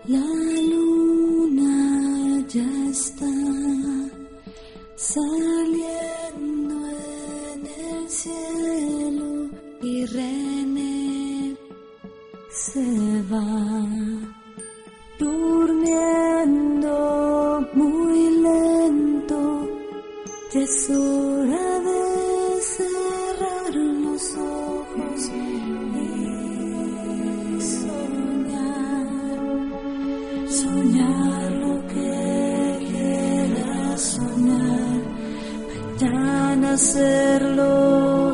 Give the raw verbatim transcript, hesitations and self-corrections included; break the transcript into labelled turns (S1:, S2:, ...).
S1: La luna ya está saliendo en el cielo y René se va durmiendo muy lento. Ya es hora de cerrar los ojos y soñar, soñar lo que quieras soñar, mañana hacerlo.